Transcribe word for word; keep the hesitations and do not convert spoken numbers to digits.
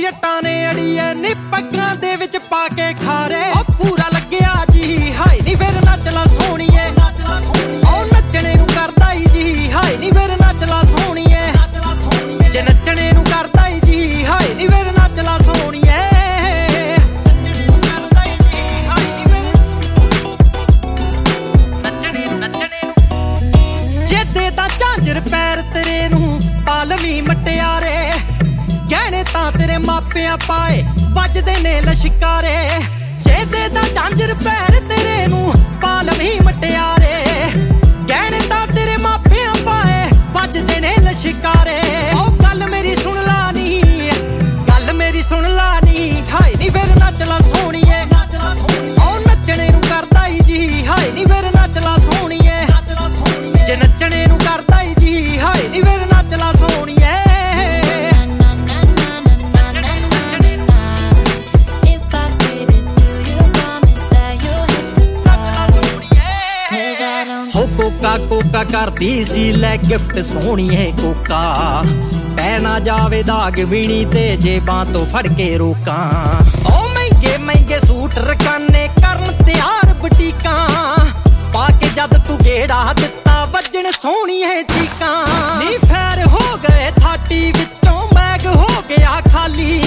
ਜੱਟਾਂ ਨੇ ਅੜੀਏ ਨੀ ਪੱਗਾਂ ਦੇ ਵਿੱਚ ਪਾ ਕੇ ਖਾਰੇ ਉਹ ਪੂਰਾ ਲੱਗਿਆ ਜੀ ਹਾਏ ਨੀ ਫਿਰ ਨੱਚ ਲਾ ਸੋਹਣੀਏ ਉਹ ਨੱਚਣੇ ਨੂੰ ਕਰਦਾ ਈ ਜੀ ਹਾਏ ਨੀ ਫਿਰ ਨੱਚ ਲਾ ਸੋਹਣੀਏ ਜੇ ਨੱਚਣੇ ਨੂੰ ਕਰਦਾ ਈ ਜੀ ਹਾਏ ਨੀ ਫਿਰ ਨੱਚ ਲਾ ਸੋਹਣੀਏ ਜੇ ਤਾਂ ਝਾਂਜਰ ਪੈਰ ਤੇਰੇ ਨੂੰ ਪਾਲਵੀ ਮਟਿਆਰੇ ਗਹਿਣੇ ਤਾਂ ਤੇਰੇ ਮਾਪਿਆਂ ਪਾਏ ਵੱਜਦੇ ਨੇ ਲਸ਼ਕਾਰੇ ਜੇ ਦੇ ਤਾਂ ਝਾਂਜਰ ਪੈਰ ਤੇਰੇ ਨੂੰ ਪਾਲਵੀ ਮਟਿਆਰੇ ਗਹਿਣੇ ਤਾਂ ਤੇਰੇ ਮਾਪਿਆਂ ਪਾਏ ਵੱਜਦੇ ਨੇ ਲਸ਼ਕਾਰੇ ਉਹ ਗੱਲ ਮੇਰੀ ਸੁਣ ਲਾ ਨੀ ਗੱਲ ਮੇਰੀ ਸੁਣ ਲਾ ਨੀ ਹਾਏ ਨੀ ਫਿਰ ਨੱਚ ਲਾ ਸੋਹਣੀਏ ਉਹ ਨੱਚਣੇ ਨੂੰ ਕਰਦਾ ਈ ਜੀ ਹਾਏ ਨੀ ਫਿਰ ਨੱਚ ਲਾ ਸੋਹਣੀਏ ਜੇ ਨੱਚਣੇ ਨੂੰ ਕਰਦਾ ਈ ਜੀ ਹਾਏ ਨੀ ਫਿਰ ਨੱਚ ਲਾ ਸੋਹਣੀਏ ਹੋ ਕੋਕਾ ਕੋਕਾ ਕਰਦੀ ਸੀ ਲੈ ਗਿਫਟ ਸੋਹਣੀਏ ਕੋਕਾ ਪੈ ਨਾ ਜਾਵੇ ਦਾਗ ਵੀਣੀ ਤੇ ਜੇਬਾਂ ਤੋਂ ਫੜ ਕੇ ਰੋਕਾਂ ਉਹ ਮਹਿੰਗੇ ਮਹਿੰਗੇ ਸੂਟ ਰਕਾਨੇ ਕਰਨ ਤਿਆਰ ਬੁਟੀਕਾਂ ਪਾ ਕੇ ਜਦ ਤੂੰ ਗੇੜਾ ਦਿੱਤਾ ਵੱਜਣ ਸੋਹਣੀਏ ਚੀਕਾਂ ਨੀ ਫੈਰ ਹੋ ਗਏ ਥਾਟੀ ਵਿੱਚੋਂ ਮੈਗ ਹੋ ਗਿਆ ਖਾਲੀ